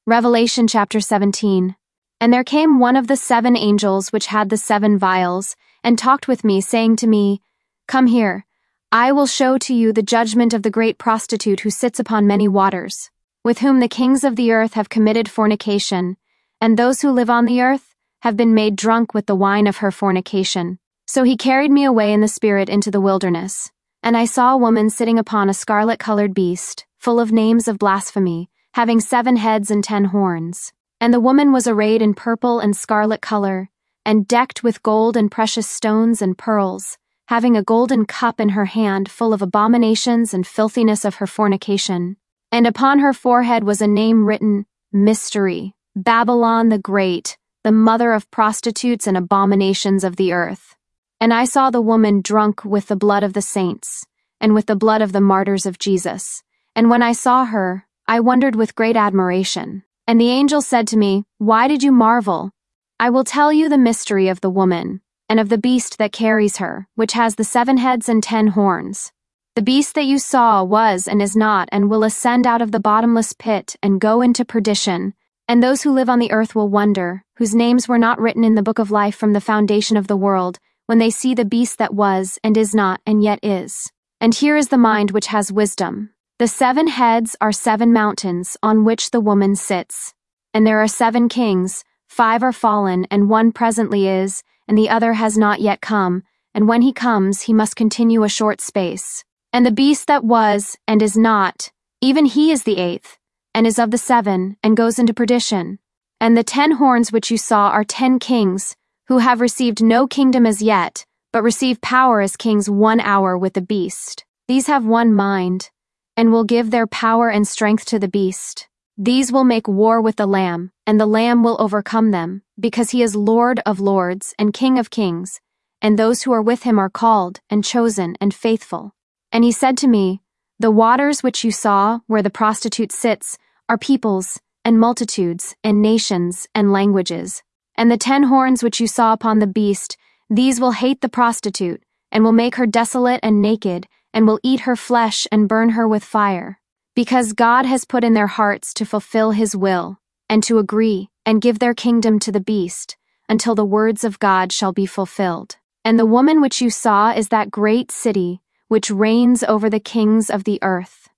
Revelation chapter 17. And there came one of the 7 angels which had the 7 vials, and talked with me, saying to me, Come here, I will show to you the judgment of the great prostitute who sits upon many waters, with whom the kings of the earth have committed fornication, and those who live on the earth have been made drunk with the wine of her fornication. So he carried me away in the spirit into the wilderness, and I saw a woman sitting upon a scarlet-colored beast, full of names of blasphemy, having 7 heads and 10 horns. And the woman was arrayed in purple and scarlet color, and decked with gold and precious stones and pearls, having a golden cup in her hand full of abominations and filthiness of her fornication. And upon her forehead was a name written, Mystery, Babylon the Great, the mother of prostitutes and abominations of the earth. And I saw the woman drunk with the blood of the saints, and with the blood of the martyrs of Jesus. And when I saw her, I wondered with great admiration. And the angel said to me, Why did you marvel? I will tell you the mystery of the woman, and of the beast that carries her, which has the 7 heads and 10 horns. The beast that you saw was and is not, and will ascend out of the bottomless pit and go into perdition. And those who live on the earth will wonder, whose names were not written in the book of life from the foundation of the world, when they see the beast that was and is not and yet is. And here is the mind which has wisdom. The 7 heads are 7 mountains on which the woman sits. And there are 7 kings, 5 are fallen, and 1 presently is, and the other has not yet come, and when he comes he must continue a short space. And the beast that was and is not, even he is the 8th, and is of the 7, and goes into perdition. And the 10 horns which you saw are 10 kings, who have received no kingdom as yet, but receive power as kings 1 hour with the beast. These have one mind, and will give their power and strength to the beast. These will make war with the Lamb, and the Lamb will overcome them, because he is Lord of lords and King of kings, and those who are with him are called, and chosen, and faithful. And he said to me, The waters which you saw, where the prostitute sits, are peoples, and multitudes, and nations, and languages. And the 10 horns which you saw upon the beast, these will hate the prostitute, and will make her desolate and naked, and will eat her flesh and burn her with fire, because God has put in their hearts to fulfill his will, and to agree, and give their kingdom to the beast, until the words of God shall be fulfilled. And the woman which you saw is that great city, which reigns over the kings of the earth.